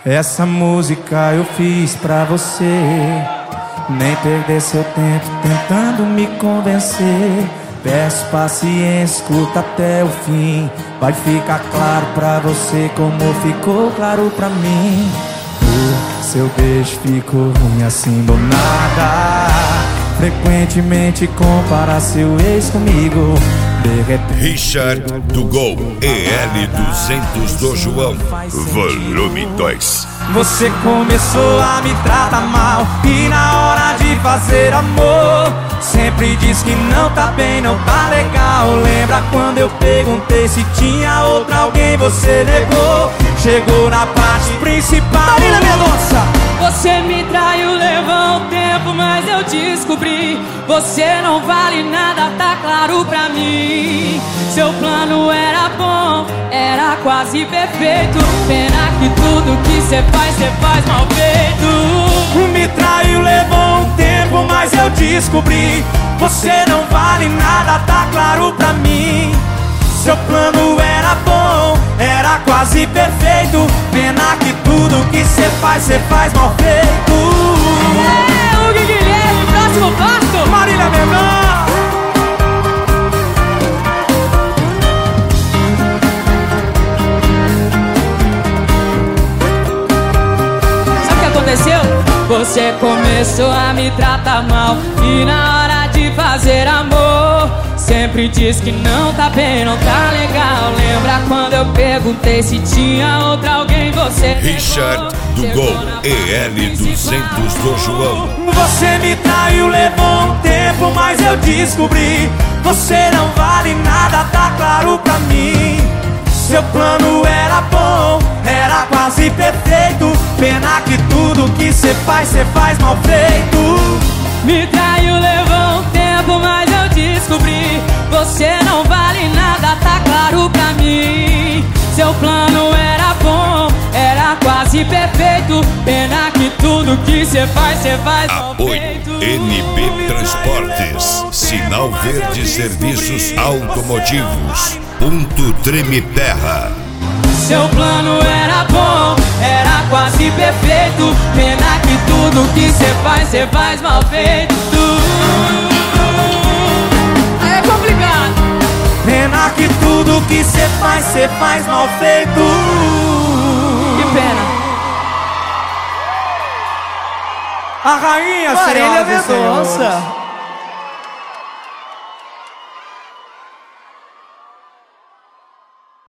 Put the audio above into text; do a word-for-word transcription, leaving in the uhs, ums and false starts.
Essa música eu fiz pra você. Nem perder seu tempo tentando me convencer. Peço paciência, escuta até o fim. Vai ficar claro pra você como ficou claro pra mim. O seu beijo ficou ruim assim do nada. Frequentemente compara seu ex comigo. Richard do Gol E L duzentos do João, volume dois. Você começou a me tratar mal e na hora de fazer amor sempre diz que não tá bem, não tá legal. Lembra quando eu perguntei se tinha outra alguém, você negou. Chegou na parte principal. Marina Mendonça! Você me traiu, levou um tempo, mas eu descobri. Você não vale nada, tá claro pra mim. Seu plano era bom, era quase perfeito. Pena que tudo que cê faz, cê faz mal feito. Me traiu, levou um tempo, mas eu descobri. Você não vale nada, tá claro pra mim. Seu plano era bom, era quase perfeito. Pena que tudo que cê faz, cê faz mal feito. É, o Guilherme, próximo passo. Marília Mendonça. Sabe o que aconteceu? Você começou a me tratar mal e na hora de fazer amor sempre diz que não tá bem, não tá legal. Lembra quando eu perguntei se tinha outra alguém, você Richard do Gol E L duzentos do João. Você me traiu, levou um tempo, mas eu descobri. Você não vale nada, tá claro pra mim. Seu plano era bom, era quase perfeito. Pena que tudo que cê faz, cê faz mal feito. Me traiu, levou um tempo, mas eu descobri. Você não vale nada, tá claro pra mim. Seu plano era bom, era quase perfeito. Pena que tudo que cê faz, cê faz mal feito. Apoio N B Transportes, Sinal Verde Serviços Automotivos, Ponto Treme-Terra. Seu plano era bom, era quase perfeito. Pena que tudo que cê faz, cê faz mal feito. Aí é complicado. Pena que tudo que cê faz, cê faz mal feito. Que pena. A rainha, Marília senhoras e senhores. Mendonça.